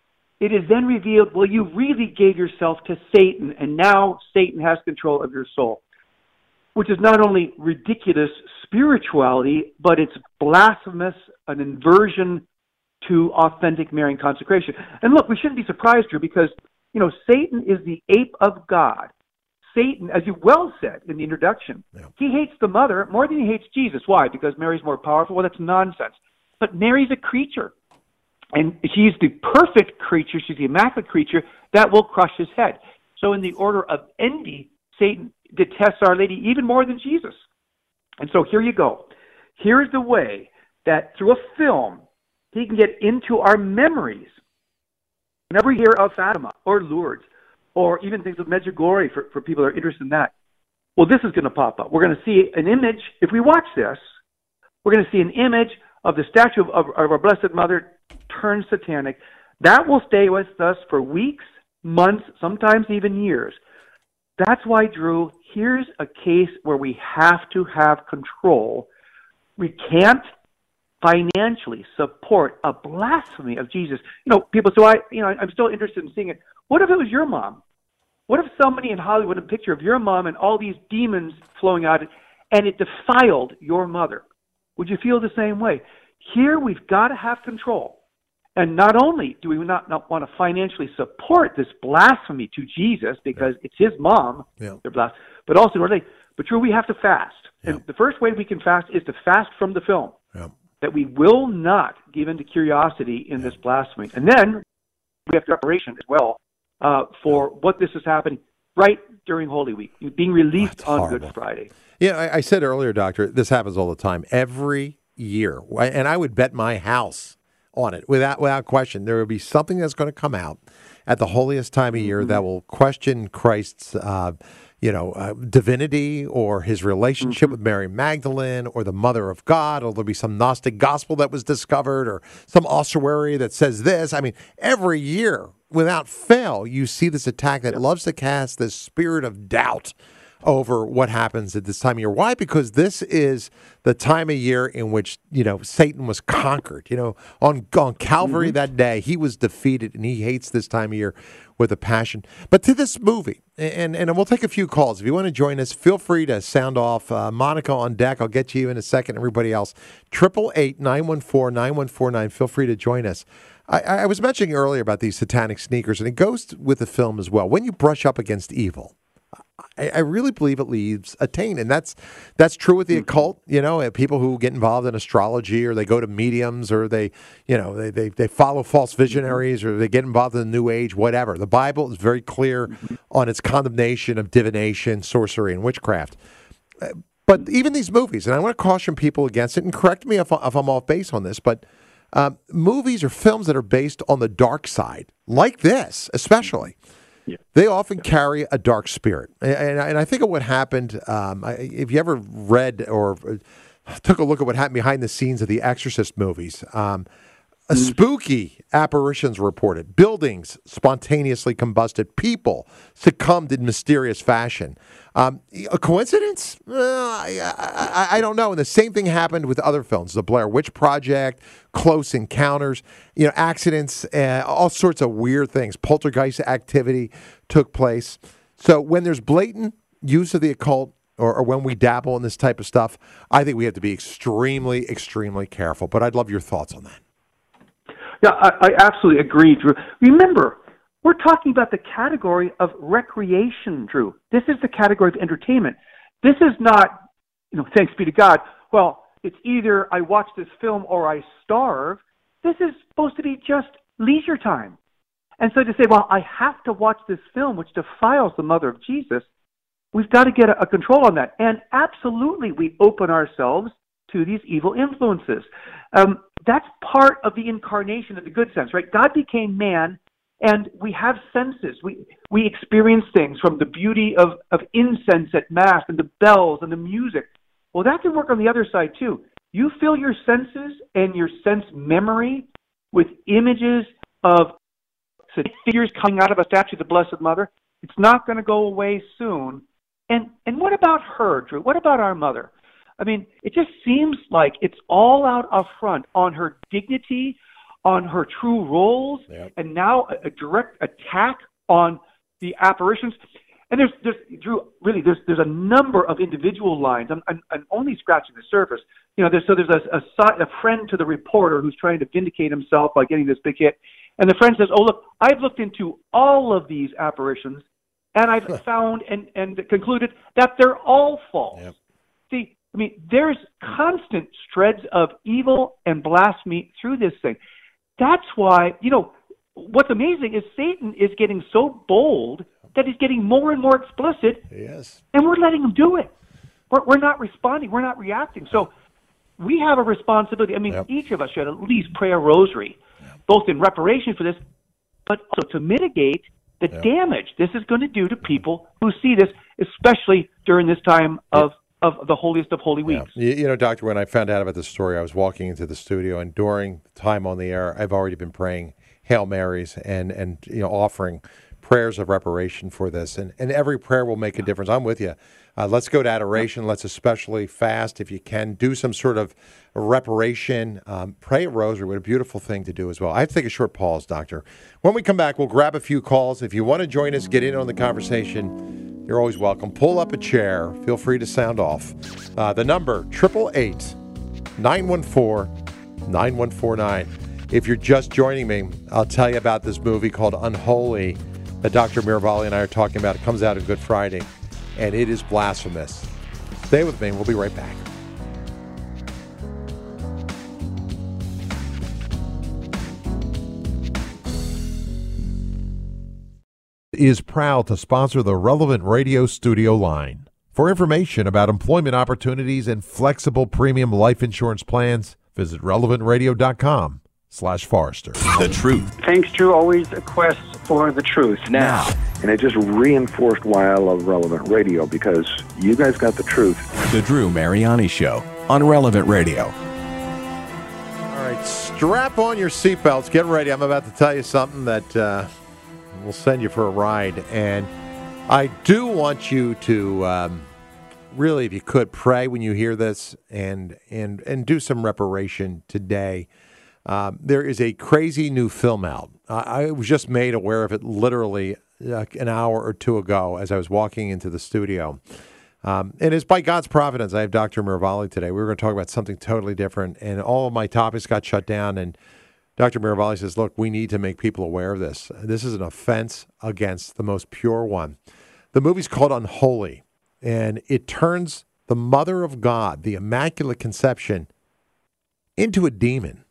it is then revealed, well, you really gave yourself to Satan, and now Satan has control of your soul, which is not only ridiculous spirituality, but it's blasphemous, an inversion to authentic Marian consecration. And look, we shouldn't be surprised, Drew, because, you know, Satan is the ape of God. Satan, as you well said in the introduction, yeah. he hates the mother more than he hates Jesus. Why? Because Mary's more powerful? Well, that's nonsense. But Mary's a creature, and she's the perfect creature. She's the immaculate creature that will crush his head. So in the order of envy, Satan detests Our Lady even more than Jesus. And so here you go. Here's the way that through a film, he can get into our memories. Whenever we hear of Fatima or Lourdes, or even things of Medjugorje for, for people that are interested in that, well, this is going to pop up. We're going to see an image. If we watch this, we're going to see an image of the statue of, of, of our Blessed Mother turned satanic. That will stay with us for weeks, months, sometimes even years. That's why, Drew, here's a case where we have to have control. We can't financially support a blasphemy of Jesus. You know, people say, I, you know, I'm still interested in seeing it. What if it was your mom? What if somebody in Hollywood had a picture of your mom and all these demons flowing out, and it defiled your mother? Would you feel the same way? Here we've got to have control. And not only do we not, not want to financially support this blasphemy to Jesus because yeah. it's his mom, yeah. they're blas- but also, but Drew, we have to fast. Yeah. And the first way we can fast is to fast from the film. Yeah. that we will not give in to curiosity in this blasphemy. And then we have reparation as well uh, for what this is happening right during Holy Week, being released That's on horrible. Good Friday. Yeah, I, I said earlier, Doctor, this happens all the time. Every year, and I would bet my house on it without without question. There will be something that's going to come out at the holiest time of year mm-hmm. that will question Christ's, uh, you know, uh, divinity or his relationship mm-hmm. with Mary Magdalene or the Mother of God, or there'll be some Gnostic gospel that was discovered or some ossuary that says this. I mean, every year, without fail, you see this attack that yep. loves to cast this spirit of doubt over what happens at this time of year. Why? Because this is the time of year in which, you know, Satan was conquered. You know, on, on Calvary mm-hmm. that day, he was defeated, and he hates this time of year with a passion. But to this movie, and, and we'll take a few calls. If you want to join us, feel free to sound off. Uh, Monica on deck. I'll get to you in a second. Everybody else, eight eight eight, nine one four, nine one four nine. Feel free to join us. I, I was mentioning earlier about these satanic sneakers, and it goes with the film as well. When you brush up against evil, I, I really believe it leaves a taint, and that's that's true with the mm-hmm. occult. You know, people who get involved in astrology, or they go to mediums, or they, you know, they they, they follow false visionaries, or they get involved in the New Age, whatever. The Bible is very clear mm-hmm. on its condemnation of divination, sorcery, and witchcraft. Uh, but even these movies, and I want to caution people against it, and correct me if, if I'm off base on this, but um, movies or films that are based on the dark side, like this, especially. Yeah. They often yeah. carry a dark spirit. And, and I think of what happened, um, if you ever read or took a look at what happened behind the scenes of the Exorcist movies, um, a spooky apparitions were reported. Buildings spontaneously combusted. People succumbed in mysterious fashion. Um, a coincidence? Uh, I, I, I don't know. And the same thing happened with other films. The Blair Witch Project, Close Encounters, you know, accidents, uh, all sorts of weird things. Poltergeist activity took place. So when there's blatant use of the occult, or, or when we dabble in this type of stuff, I think we have to be extremely, extremely careful. But I'd love your thoughts on that. Yeah, I, I absolutely agree, Drew. Remember, we're talking about the category of recreation, Drew. This is the category of entertainment. This is not, you know, thanks be to God, well, it's either I watch this film or I starve. This is supposed to be just leisure time. And so to say, well, I have to watch this film which defiles the mother of Jesus, we've got to get a, a control on that. And absolutely, we open ourselves to these evil influences. Um, that's part of the incarnation of the good sense, right? God became man, and we have senses. We we experience things from the beauty of, of incense at Mass and the bells and the music. Well, that can work on the other side, too. You fill your senses and your sense memory with images of figures coming out of a statue of the Blessed Mother. It's not going to go away soon. And and what about her, Drew? What about our mother? I mean, it just seems like it's all out up front on her dignity, on her true roles, yep. and now a, a direct attack on the apparitions. And there's, there's Drew, really, there's there's a number of individual lines. I'm, I'm, I'm only scratching the surface. You know, there's, so there's a, a, a friend to the reporter who's trying to vindicate himself by getting this big hit. And the friend says, oh, look, I've looked into all of these apparitions, and I've found and, and concluded that they're all false. Yep. See, I mean, there's constant spreads of evil and blasphemy through this thing. That's why, you know, what's amazing is Satan is getting so bold that he's getting more and more explicit. Yes. And we're letting him do it. We're, we're not responding. We're not reacting. So we have a responsibility. I mean, yep. each of us should at least pray a rosary, yep. both in reparation for this, but also to mitigate the yep. damage this is going to do to people who see this, especially during this time of of the holiest of holy weeks. Yeah. You, you know, Doctor, when I found out about this story, I was walking into the studio, and during time on the air, I've already been praying Hail Marys and, and you know, offering prayers of reparation for this. And, and every prayer will make a difference. I'm with you. Uh, let's go to adoration. Let's especially fast, if you can. Do some sort of reparation. Um, pray a rosary. What a beautiful thing to do as well. I have to take a short pause, Doctor. When we come back, we'll grab a few calls. If you want to join us, get in on the conversation, you're always welcome. Pull up a chair. Feel free to sound off. Uh, the number, eight eight eight, nine one four, nine one four nine. If you're just joining me, I'll tell you about this movie called Unholy that Doctor Mirvalli and I are talking about. It comes out on Good Friday, and it is blasphemous. Stay with me. We'll be right back. is proud to sponsor the Relevant Radio studio line. For information about employment opportunities and flexible premium life insurance plans, visit relevant radio dot com slash Forrester. The truth. Thanks, Drew. Always a quest for the truth. Now. And it just reinforced why I love Relevant Radio, because you guys got the truth. The Drew Mariani Show on Relevant Radio. All right, strap on your seatbelts. Get ready. I'm about to tell you something that uh, will send you for a ride. And I do want you to um, really, if you could, pray when you hear this and and and do some reparation today. Um, there is a crazy new film out. Uh, I was just made aware of it literally uh, an hour or two ago as I was walking into the studio. Um, and it's by God's providence. I have Doctor Miravalle today. We were going to talk about something totally different, and all of my topics got shut down. And Doctor Miravalle says, look, we need to make people aware of this. This is an offense against the most pure one. The movie's called Unholy, and it turns the Mother of God, the Immaculate Conception, into a demon.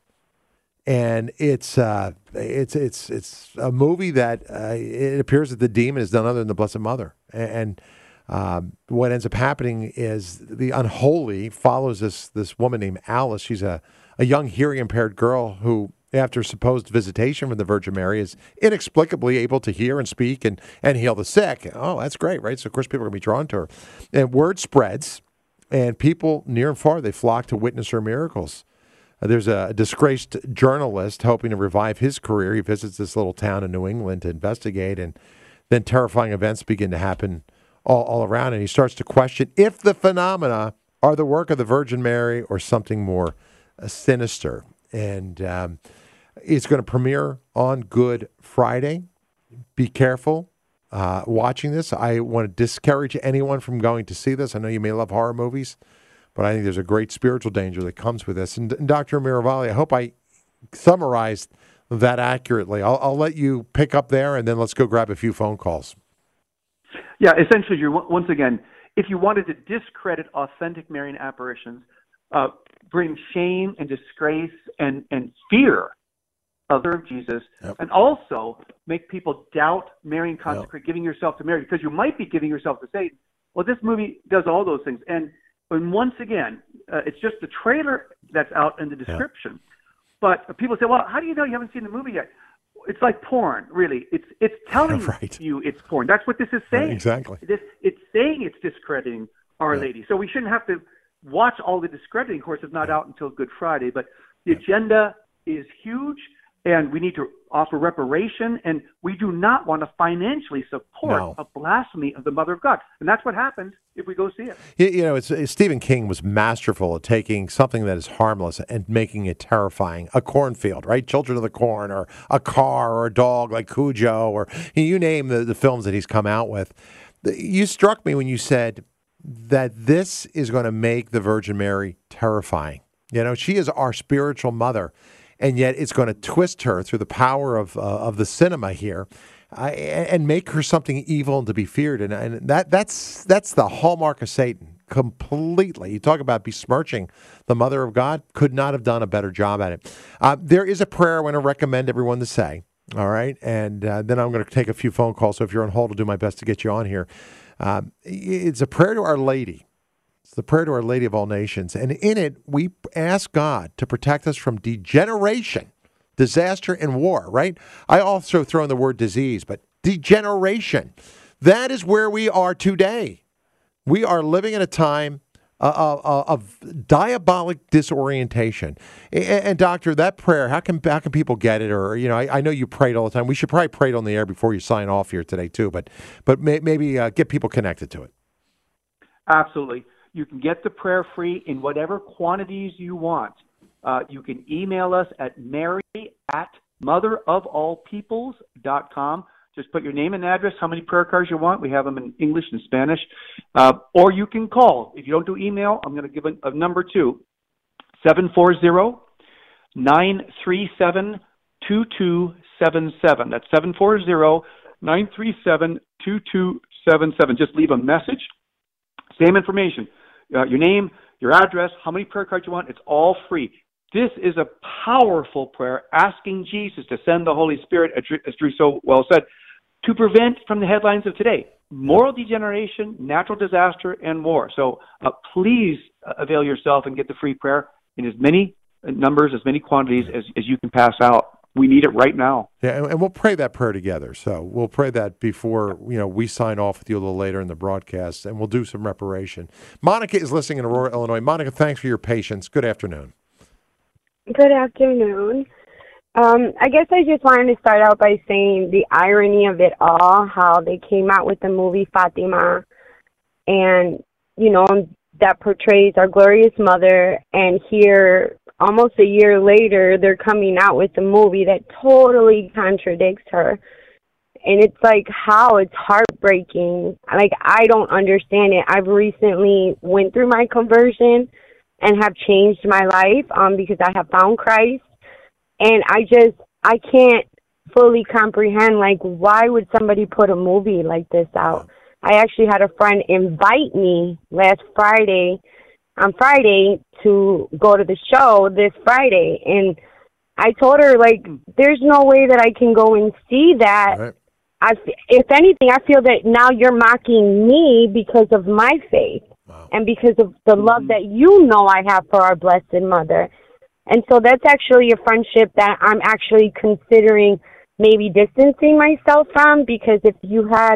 And it's uh, it's it's it's a movie that uh, it appears that the demon is none other than the Blessed Mother. And um, what ends up happening is the Unholy follows this this woman named Alice. She's a, a young hearing impaired girl who, after supposed visitation from the Virgin Mary, is inexplicably able to hear and speak and, and heal the sick. Oh, that's great, right? So, of course, people are going to be drawn to her. And word spreads, and people near and far, they flock to witness her miracles. Uh, there's a disgraced journalist hoping to revive his career. He visits this little town in New England to investigate, and then terrifying events begin to happen all, all around, and he starts to question if the phenomena are the work of the Virgin Mary or something more uh, sinister. And um, it's going to premiere on Good Friday. Be careful uh, watching this. I want to discourage anyone from going to see this. I know you may love horror movies, but I think there's a great spiritual danger that comes with this. And, and Doctor Miravalle, I hope I summarized that accurately. I'll, I'll let you pick up there, and then let's go grab a few phone calls. Yeah, essentially, you're, once again, if you wanted to discredit authentic Marian apparitions, uh, bring shame and disgrace and, and fear of Jesus, yep. and also make people doubt Marian consecrate, yep. giving yourself to Mary, because you might be giving yourself to Satan. Well, this movie does all those things. And, and once again, uh, it's just the trailer that's out in the description. Yep. But people say, well, how do you know you haven't seen the movie yet? It's like porn, really. It's it's telling right. you it's porn. That's what this is saying. Right, exactly. This, it's saying it's discrediting Our yeah. Lady. So we shouldn't have to watch all the discrediting. Of course, it's not out until Good Friday. But the agenda is huge, and we need to offer reparation, and we do not want to financially support no. a blasphemy of the Mother of God. And that's what happens if we go see it. You, you know, it's, it's, Stephen King was masterful at taking something that is harmless and making it terrifying. A cornfield, right? Children of the Corn, or a car, or a dog like Cujo, or you name the, the films that he's come out with. You struck me when you said that this is going to make the Virgin Mary terrifying. You know, she is our spiritual mother, and yet it's going to twist her through the power of uh, of the cinema here, uh, and make her something evil and to be feared. And, and that that's that's the hallmark of Satan completely. You talk about besmirching the Mother of God. Could not have done a better job at it. Uh, there is a prayer I want to recommend everyone to say. All right, and uh, then I'm going to take a few phone calls. So if you're on hold, I'll do my best to get you on here. Um, it's a prayer to Our Lady. It's the prayer to Our Lady of all nations. And in it, we ask God to protect us from degeneration, disaster, and war, right? I also throw in the word disease, but degeneration. That is where we are today. We are living in a time uh, uh, of diabolic disorientation. And, and, Doctor, that prayer, how can how can people get it? Or, you know, I, I know you prayed all the time. We should probably pray it on the air before you sign off here today, too. But, but may, maybe uh, get people connected to it. Absolutely. You can get the prayer free in whatever quantities you want. Uh, you can email us at mary at mother of all peoples dot com. Just put your name and address, how many prayer cards you want. We have them in English and Spanish. Uh, or you can call. If you don't do email, I'm going to give a, a number too, seven four zero, nine three seven, two two seven seven. That's seven four zero, nine three seven, two two seven seven. Just leave a message. Same information. Uh, your name, your address, how many prayer cards you want. It's all free. This is a powerful prayer asking Jesus to send the Holy Spirit, as Drew so well said, to prevent from the headlines of today. Moral degeneration, natural disaster, and war. So uh, please uh, avail yourself and get the free prayer in as many numbers, as many quantities as, as you can pass out. We need it right now. Yeah, and, and we'll pray that prayer together. So we'll pray that before you know we sign off with you a little later in the broadcast, and we'll do some reparation. Monica is listening in Aurora, Illinois. Monica, thanks for your patience. Good afternoon. Good afternoon. Um, I guess I just wanted to start out by saying the irony of it all, how they came out with the movie Fatima, and, you know, that portrays our glorious mother, and here, almost a year later, they're coming out with a movie that totally contradicts her. And it's like, how? It's heartbreaking. Like, I don't understand it. I've recently went through my conversion and have changed my life um, because I have found Christ. And I just, I can't fully comprehend, like, why would somebody put a movie like this out? I actually had a friend invite me last Friday, on Friday, to go to the show this Friday. And I told her, like, there's no way that I can go and see that. Right. I, if anything, I feel that now you're mocking me because of my faith. Wow. And because of the love that you know I have for our Blessed Mother. And so that's actually a friendship that I'm actually considering maybe distancing myself from, because if you had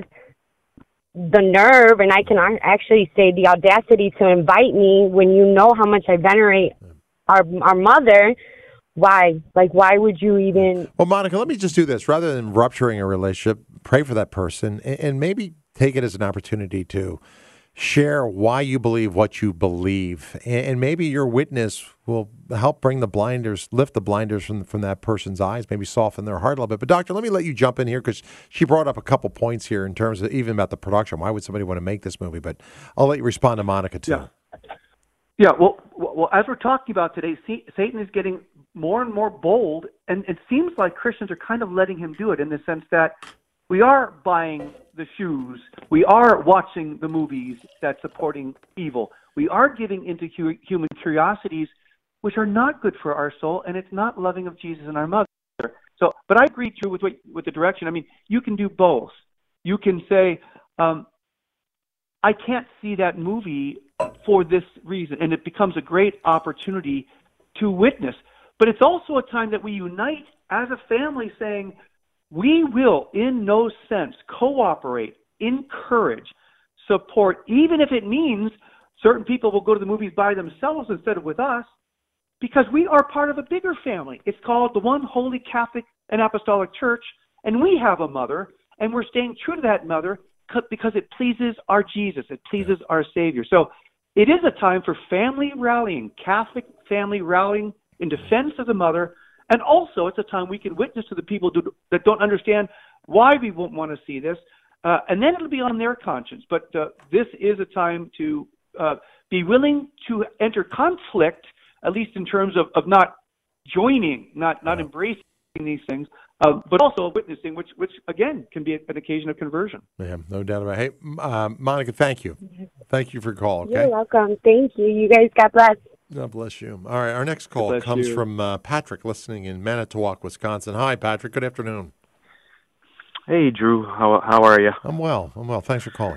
the nerve, and I can actually say the audacity to invite me when you know how much I venerate our our mother, why? Like, why would you even... Well, Monica, let me just do this. Rather than rupturing a relationship, pray for that person, and, and maybe take it as an opportunity to share why you believe what you believe, and, and maybe your witness will help bring the blinders, lift the blinders from from that person's eyes, maybe soften their heart a little bit. But doctor, let me let you jump in here, because she brought up a couple points here in terms of even about the production. Why would somebody want to make this movie? But I'll let you respond to Monica too. Yeah. Yeah. Well, well, as we're talking about today, Satan is getting more and more bold, and it seems like Christians are kind of letting him do it in the sense that we are buying the shoes. We are watching the movies that's supporting evil. We are giving into hu- human curiosities, which are not good for our soul, and it's not loving of Jesus and our mother. So, but I agree, Drew, with what, with the direction. I mean, you can do both. You can say, um, I can't see that movie for this reason, and it becomes a great opportunity to witness. But it's also a time that we unite as a family, saying, we will, in no sense, cooperate, encourage, support, even if it means certain people will go to the movies by themselves instead of with us, because we are part of a bigger family. It's called the One Holy Catholic and Apostolic Church, and we have a mother, and we're staying true to that mother because it pleases our Jesus. It pleases our Savior. So it is a time for family rallying, Catholic family rallying in defense of the mother. And also, it's a time we can witness to the people do, that don't understand why we won't want to see this. Uh, and then it'll be on their conscience. But uh, this is a time to uh, be willing to enter conflict, at least in terms of, of not joining, not, not embracing these things, uh, but also witnessing, which, which again, can be an occasion of conversion. Yeah, no doubt about it. Hey, uh, Monica, thank you. Thank you for your call, okay? You're welcome. Thank you. You guys, God bless. God bless you. All right, our next call comes you. from uh, Patrick, listening in Manitowoc, Wisconsin. Hi, Patrick. Good afternoon. Hey, Drew. How how are you? I'm well. I'm well. Thanks for calling.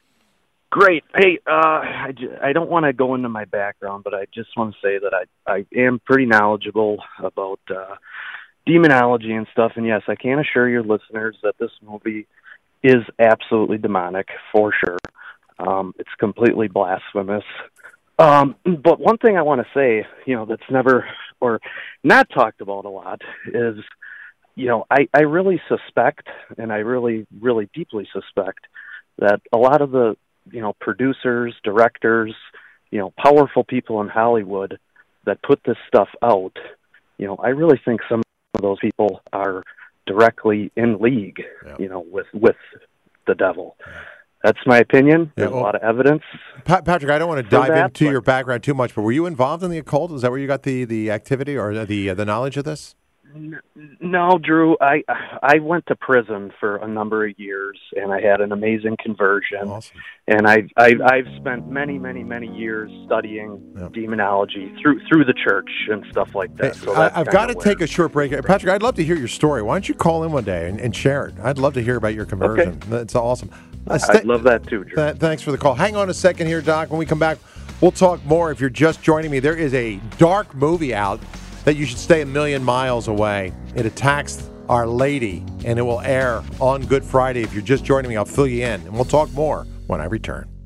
Great. Hey, uh, I, j- I don't want to go into my background, but I just want to say that I, I am pretty knowledgeable about uh, demonology and stuff. And yes, I can assure your listeners that this movie is absolutely demonic, for sure. Um, it's completely blasphemous. Um, but one thing I want to say, you know, that's never or not talked about a lot is, you know, I, I really suspect, and I really, really deeply suspect that a lot of the, you know, producers, directors, you know, powerful people in Hollywood that put this stuff out, you know, I really think some of those people are directly in league, yeah. you know, with, with the devil. Yeah. That's my opinion. There's yeah, well, a lot of evidence. Pa- Patrick, I don't want to dive that, into but... your background too much, but were you involved in the occult? Is that where you got the, the activity or the uh, the knowledge of this? N- No, Drew. I I went to prison for a number of years, and I had an amazing conversion. Awesome. And I, I I've spent many, many, many years studying Yep. demonology through through the church and stuff like that. So that's I, I've kinda got to where- take a short break. Patrick, I'd love to hear your story. Why don't you call in one day and, and share it? I'd love to hear about your conversion. That's awesome. Uh, I'd stay- love that too, Drew. Th- thanks for the call. Hang on a second here, Doc. When we come back, we'll talk more. If you're just joining me, there is a dark movie out that you should stay a million miles away. It attacks Our Lady, and it will air on Good Friday. If you're just joining me, I'll fill you in, and we'll talk more when I return.